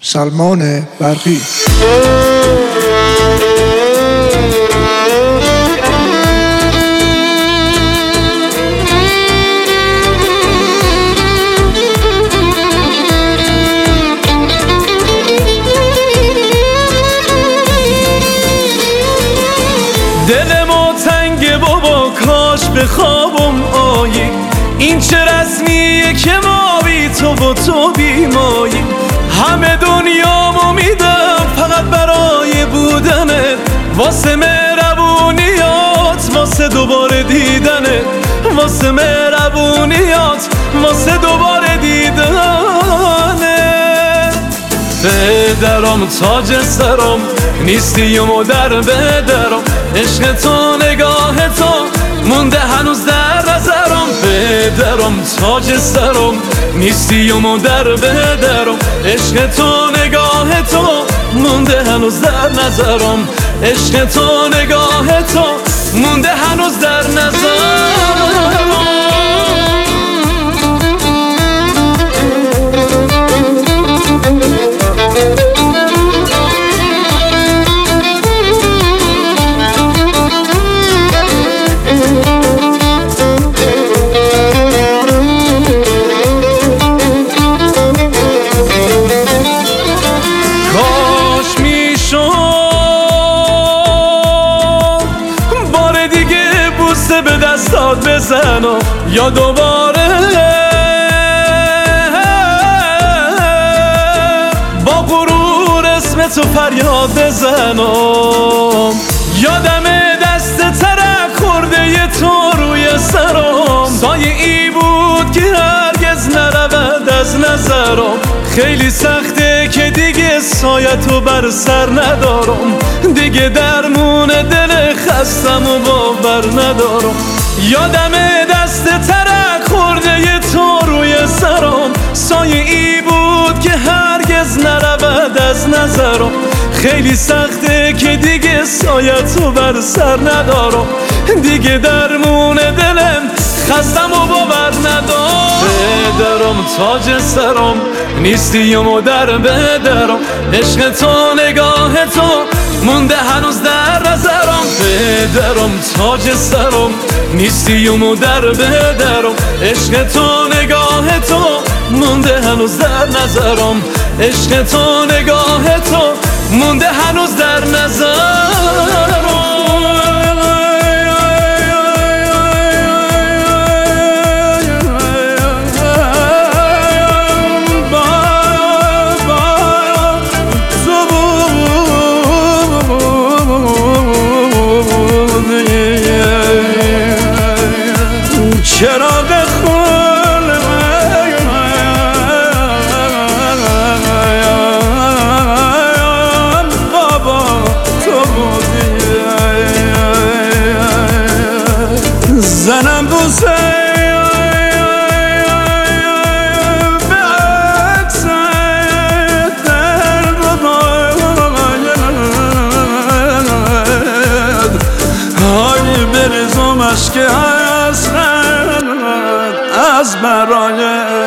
سلمان برقی. دل ما تنگه بابا، کاش به خوابم آیی. این چه رسمیه که ما بی تو و تو بی مایی. همه دنیامو میدم فقط برای بودنت، واسه مهربونیات، واسه دوباره دیدنت، واسه مهربونیات، واسه دوباره دیدنت. بدرم تاج سرم نیستی و در بدرم، عشق تو نگاه تو مونده هنوز در نظرم. بدرم تاج سرم نیستی و در بدرم، عشق تو نگاه تو مونده هنوز در نظرم. عشق تو نگاه تو مونده هنوز در نظرم. به دستات بزن و یا دوباره با غرور اسم تو فریاد بزنم. یادم دست ترک خورده تو روی سرم، سایه ای بود که هرگز نرود از نظرم. خیلی سخته که دیگه سایه تو بر سر ندارم، دیگه درمون دل خستم و باور ندارم. یادم دست ترک خورده تو روی سرم، سایه ای بود که هرگز نرود از نظرم. خیلی سخته که دیگه سایه تو بر سر ندارم، دیگه درمون دلم خستم و باور ندارم. بدرم تاج سرم نیستی و در بدرم، عشق تو نگاه تو مونده هنوز در نظرم. بدرم تاج سرم نیستی و در بدرم، عشق تو نگاه تو مونده هنوز در نظرم. عشق تو نگاه تو مونده هنوز در نظرم. چراغ خون بابا تو بودی، زنم بوسه به عکس در های بریزم عشق از برای